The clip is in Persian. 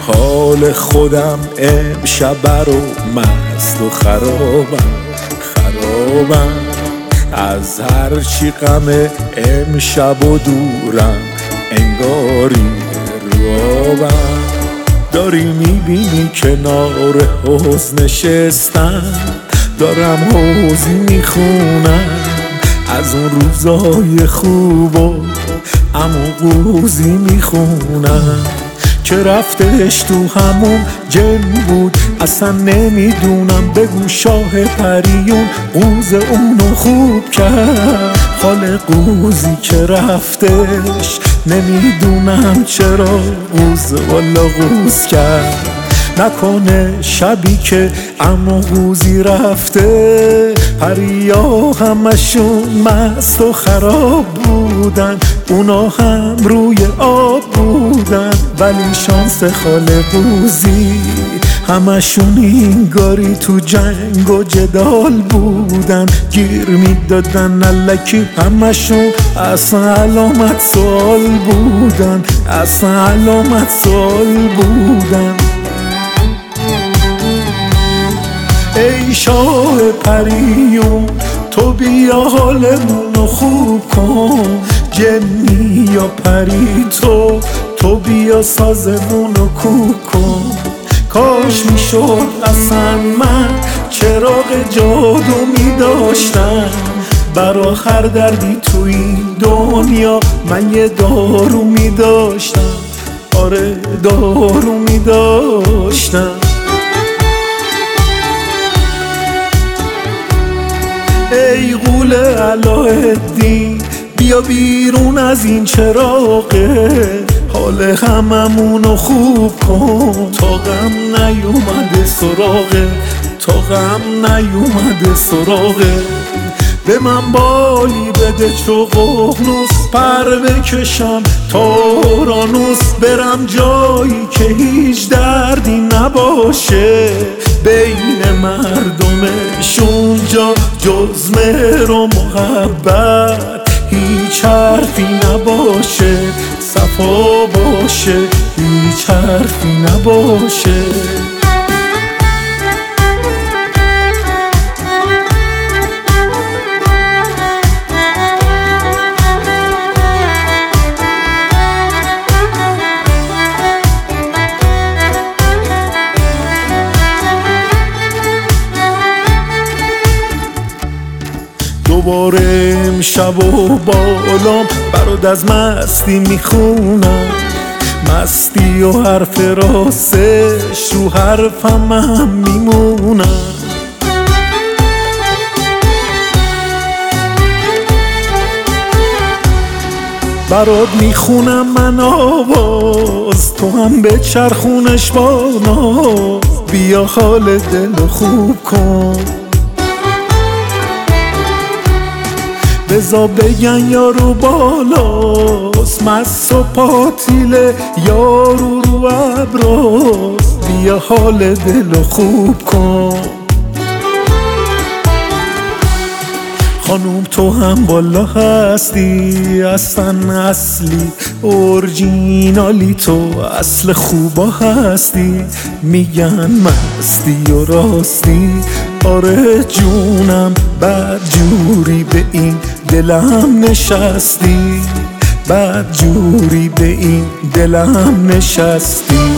حال خودم امشب رو مست و خرابم از هر چی غم امشب و دورم انگاری روابم. داری میبینی کنار حوض نشستم، دارم حوضی میخونم از اون روزای خوب و عمو قوزی میخونم که رفتش تو همون جن بود. اصلا نمیدونم بگو شاه پریون قوز اونو خوب کرد. حال قوزی که رفتش نمیدونم چرا قوز والا قوز کرد. نکنه شبی که عمو قوزی رفته پریا همشون مست و خراب بودن، اونا هم روی آب بودن. ولی شانس خاله قوزی همشون اینگاری تو جنگ و جدال بودن، گیر میدادن الکی همشون اصلا علامت سوال بودن، اصلا علامت سوال بودن. ای شاه پریون تو بیا حالمونو خوب کن، جنی یا پری تو بیا سازمونو کوب کن. کاش میشد اصلا من چراغ جادو میداشتم، برا هر دردی تو این دنیا من یه دارو میداشتم، آره دارو میداشتم. ای غول علاءالدین بیا بیرون از این چراغه، حال هممونو خوب کن تا غم نیومده سراغه، تا غم نیومده سراغه. به من بالی بده چو ققنوس پر بکشم تا اورانوس، برم جایی که هیچ دردی نباشه بین مردمش اونجا جز مهر و محبت هیچ حرفی نباشه، صفا باشه هیچ حرفی نباشه. دوباره امشب و بالام برات از مستی میخونم، مستی و حرف راستش رو حرفم هم میمونم. برات میخونم من آواز، تو هم به چرخونش با ناز، بیا حال دل خوب کن. بزا بگن یارو بالاست مست و پاتیله، یارو رو ابراست، بیا حال دل خوب کن. خانوم تو هم بالا هستی اصلا اصلی اورجینالی، تو اصل خوبا هستی، میگن مستی و راستی، آره جونم بد جوری به این دلم نشستی، بد جوری به این دلم نشستی.